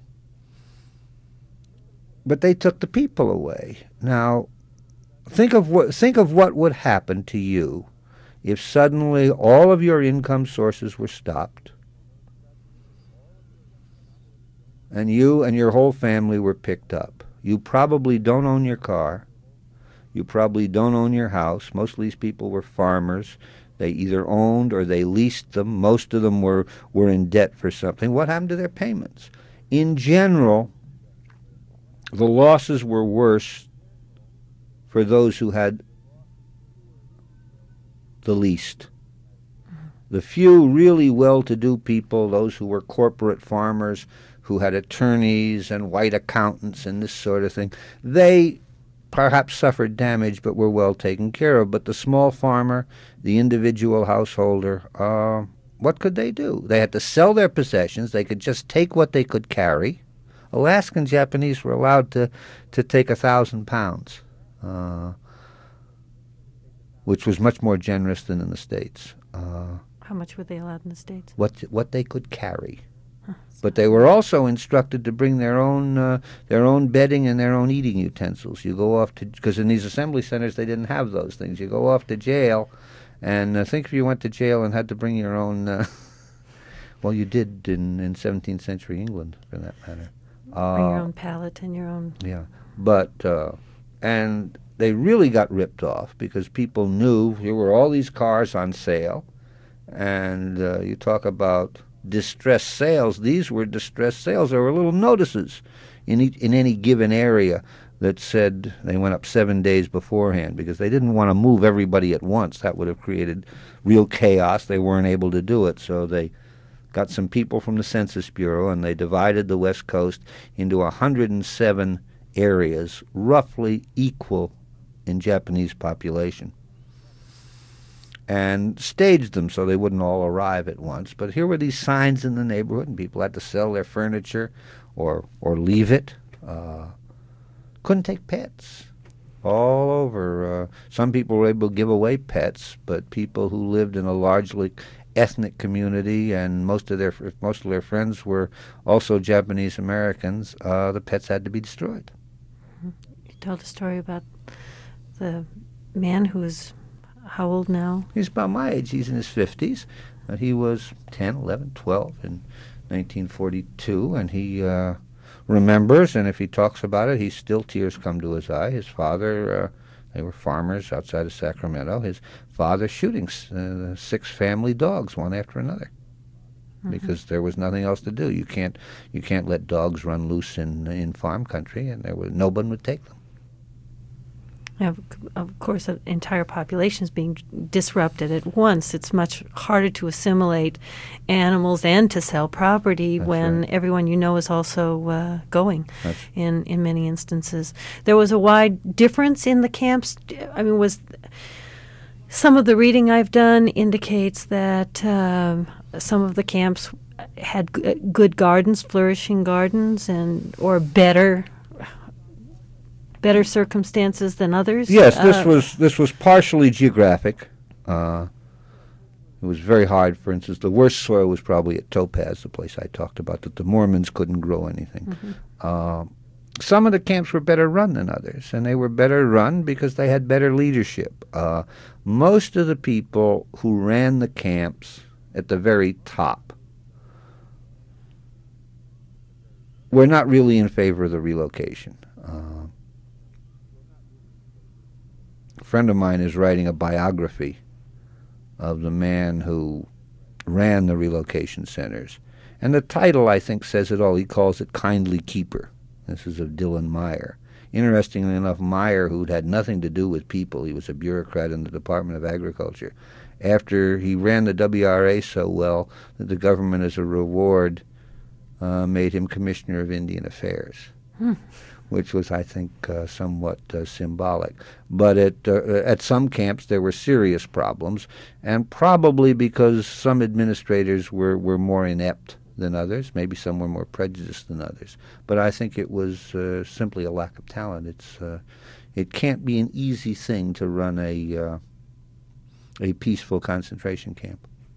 But they took the people away. Now, Think of what think of what would happen to you if suddenly all of your income sources were stopped and you and your whole family were picked up. You probably don't own your car. You probably don't own your house. Most of these people were farmers. They either owned or they leased them. Most of them were, were in debt for something. What happened to their payments? In general, the losses were worse for those who had the least. The few really well-to-do people, those who were corporate farmers, who had attorneys and white accountants and this sort of thing, they perhaps suffered damage but were well taken care of. But the small farmer, the individual householder, uh, what could they do? They had to sell their possessions. They could just take what they could carry. Alaskan Japanese were allowed to, to take a thousand pounds. Uh, which was much more generous than in the States. Uh, How much were they allowed in the States? What what they could carry, huh, but they were also instructed to bring their own uh, their own bedding and their own eating utensils. You go off to because in these assembly centers they didn't have those things. You go off to jail, and uh, think if you went to jail and had to bring your own. Uh, well, you did in, in seventeenth century England, for that matter. Uh, bring your own pallet and your own. Yeah, but. Uh, And they really got ripped off because people knew here were all these cars on sale. And uh, you talk about distressed sales. These were distressed sales. There were little notices in each, in any given area that said they went up seven days beforehand because they didn't want to move everybody at once. That would have created real chaos. They weren't able to do it, so they got some people from the Census Bureau, and they divided the West Coast into one hundred seven areas, roughly equal in Japanese population, and staged them so they wouldn't all arrive at once. But here were these signs in the neighborhood, and people had to sell their furniture or or leave it. Uh, couldn't take pets. All over. Uh, some people were able to give away pets, but people who lived in a largely ethnic community and most of their most of their friends were also Japanese Americans, uh, the pets had to be destroyed. You told a story about the man who was how old now? He's about my age. He's in his fifties. Uh, he was ten, eleven, twelve in nineteen forty-two, and he uh, remembers, and if he talks about it, he still tears come to his eye. His father, uh, they were farmers outside of Sacramento. His father shooting uh, six family dogs, one after another, mm-hmm. because there was nothing else to do. You can't, you can't let dogs run loose in in farm country, and there was no one would take them. Of, of course, an entire population is being disrupted at once. It's much harder to assimilate animals and to sell property That's when right. everyone you know is also uh, going in, in many instances. There was a wide difference in the camps. I mean, was some of the reading I've done indicates that uh, some of the camps had g- good gardens, flourishing gardens, and or better better circumstances than others? Yes, this uh, was this was partially geographic. Uh, it was very hard. For instance, the worst soil was probably at Topaz, the place I talked about, that the Mormons couldn't grow anything. Mm-hmm. Uh, some of the camps were better run than others, and they were better run because they had better leadership. Uh, most of the people who ran the camps at the very top were not really in favor of the relocation. Uh, A friend of mine is writing a biography of the man who ran the relocation centers. And the title, I think, says it all. He calls it Kindly Keeper. This is of Dylan Meyer. Interestingly enough, Meyer, who'd had nothing to do with people, he was a bureaucrat in the Department of Agriculture, after he ran the W R A so well that the government, as a reward, uh, made him Commissioner of Indian Affairs. Hmm. Which was, I think, uh, somewhat uh, symbolic. But at uh, at some camps there were serious problems, and probably because some administrators were, were more inept than others, maybe some were more prejudiced than others. But I think it was uh, simply a lack of talent. It's uh, it can't be an easy thing to run a uh, a peaceful concentration camp.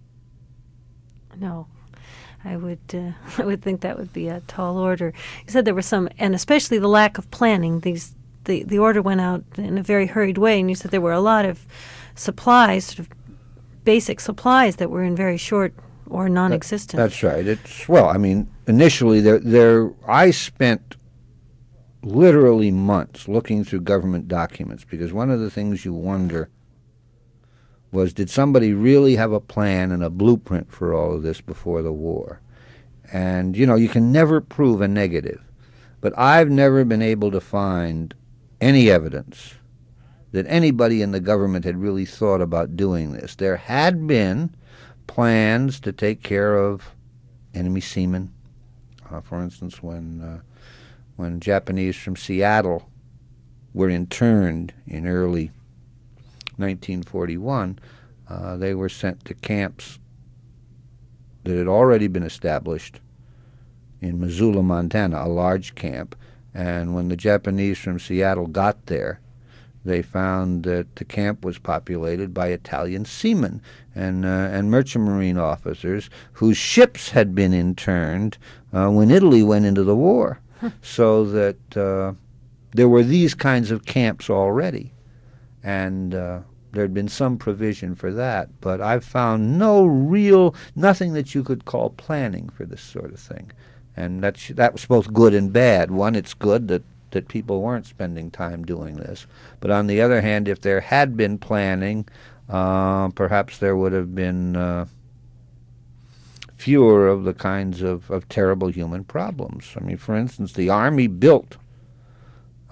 No. I would uh, I would think that would be a tall order. You said there were some, and especially the lack of planning. These the, the order went out in a very hurried way, and you said there were a lot of supplies, sort of basic supplies that were in very short or non-existent. That, that's right. It's well, I mean, initially there there I spent literally months looking through government documents because one of the things you wonder was, did somebody really have a plan and a blueprint for all of this before the war? And, you know, you can never prove a negative. But I've never been able to find any evidence that anybody in the government had really thought about doing this. There had been plans to take care of enemy seamen. Uh, for instance, when, uh, when Japanese from Seattle were interned in early nineteen forty-one, uh, they were sent to camps that had already been established in Missoula, Montana, a large camp. And when the Japanese from Seattle got there, they found that the camp was populated by Italian seamen and uh, and merchant marine officers whose ships had been interned uh, when Italy went into the war. So that uh, there were these kinds of camps already. And uh, there had been some provision for that, but I've found no real, nothing that you could call planning for this sort of thing. And that's, that was both good and bad. One, it's good that, that people weren't spending time doing this. But on the other hand, if there had been planning, uh, perhaps there would have been uh, fewer of the kinds of, of terrible human problems. I mean, for instance, the Army built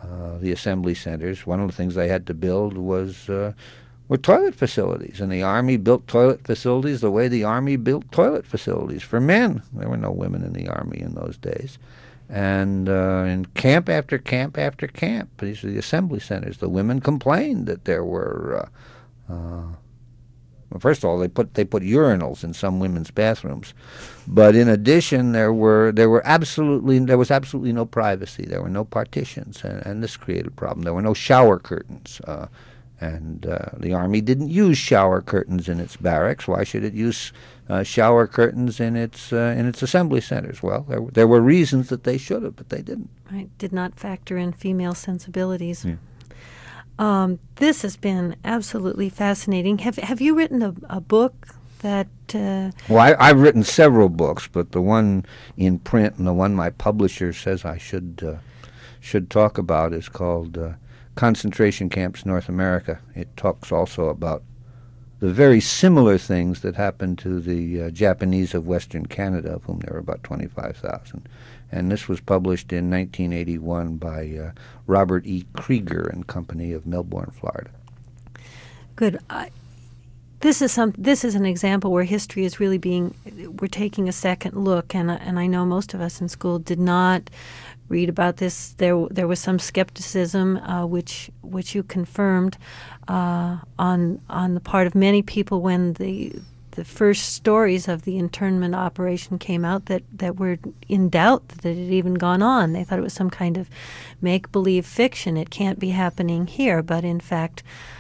uh, the assembly centers, one of the things they had to build was uh, were toilet facilities, and the Army built toilet facilities the way the Army built toilet facilities for men. There were no women in the Army in those days. And uh, in camp after camp after camp, these are the assembly centers, the women complained that there were, uh, uh, well, first of all, they put they put urinals in some women's bathrooms, but in addition, there were there were absolutely there was absolutely no privacy. There were no partitions, and, and this created a problem. There were no shower curtains. Uh, And uh, the Army didn't use shower curtains in its barracks. Why should it use uh, shower curtains in its uh, in its assembly centers? Well, there, there were reasons that they should have, but they didn't. Right, did not factor in female sensibilities. Yeah. Um, this has been absolutely fascinating. Have Have you written a, a book that? Uh, well, I, I've written several books, but the one in print and the one my publisher says I should uh, should talk about is called Uh, Concentration Camps, North America. It talks also about the very similar things that happened to the uh, Japanese of Western Canada, of whom there were about twenty-five thousand. And this was published in nineteen eighty-one by uh, Robert E. Krieger and Company of Melbourne, Florida. Good. I, this is some. This is an example where history is really being. We're taking a second look, and and I know most of us in school did not read about this. There there was some skepticism, uh, which which you confirmed uh, on on the part of many people when the the first stories of the internment operation came out, that, that were in doubt that it had even gone on. They thought it was some kind of make-believe fiction. It can't be happening here, but in fact,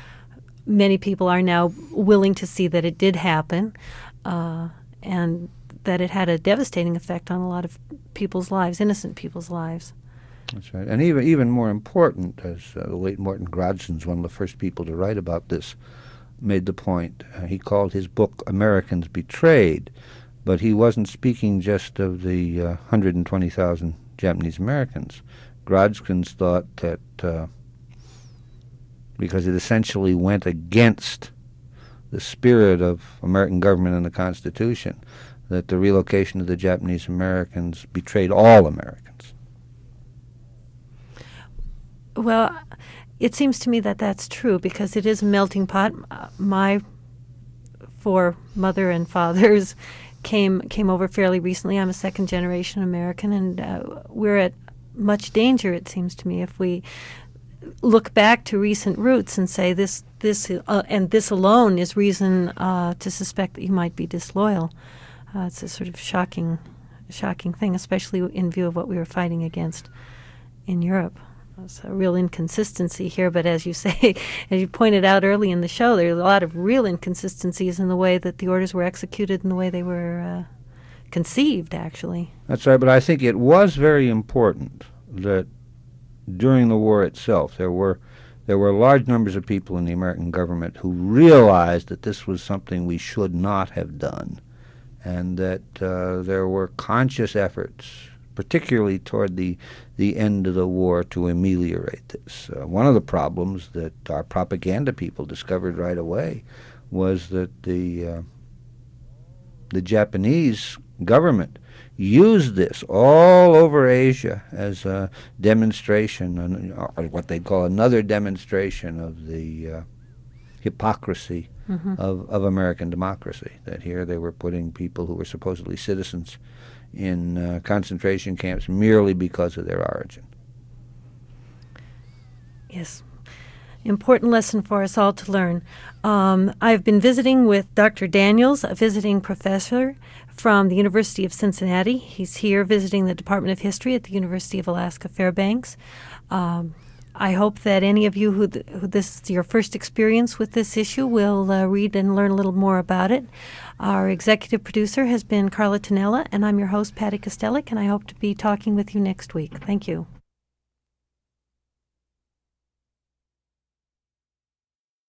many people are now willing to see that it did happen, uh, and that it had a devastating effect on a lot of people's lives, innocent people's lives. That's right. And even even more important, as uh, the late Morton Grodson's one of the first people to write about this, made the point. Uh, he called his book Americans Betrayed, but he wasn't speaking just of the uh, one hundred twenty thousand Japanese Americans. Grodskins thought that uh, because it essentially went against the spirit of American government and the Constitution, that the relocation of the Japanese Americans betrayed all Americans. Well, it seems to me that that's true, because it is a melting pot. Uh, my four mother and fathers came came over fairly recently. I'm a second-generation American, and uh, we're at much danger, it seems to me, if we look back to recent roots and say this, this uh, and this alone is reason uh, to suspect that you might be disloyal. Uh, it's a sort of shocking, shocking thing, especially in view of what we were fighting against in Europe. There's a real inconsistency here, but as you say, as you pointed out early in the show, there are a lot of real inconsistencies in the way that the orders were executed and the way they were uh, conceived, actually. That's right, but I think it was very important that during the war itself there were there were large numbers of people in the American government who realized that this was something we should not have done, and that uh, there were conscious efforts, particularly toward the, the end of the war, to ameliorate this. Uh, one of the problems that our propaganda people discovered right away was that the uh, the Japanese government used this all over Asia as a demonstration, or what they'd call another demonstration of the uh, hypocrisy mm-hmm. of, of American democracy, that here they were putting people who were supposedly citizens in uh, concentration camps merely because of their origin. Yes. Important lesson for us all to learn. Um, I've been visiting with Doctor Daniels, a visiting professor from the University of Cincinnati. He's here visiting the Department of History at the University of Alaska Fairbanks. Um, I hope that any of you who, th- who this is your first experience with this issue will uh, read and learn a little more about it. Our executive producer has been Carla Tonella, and I'm your host, Patty Kostelik, and I hope to be talking with you next week. Thank you.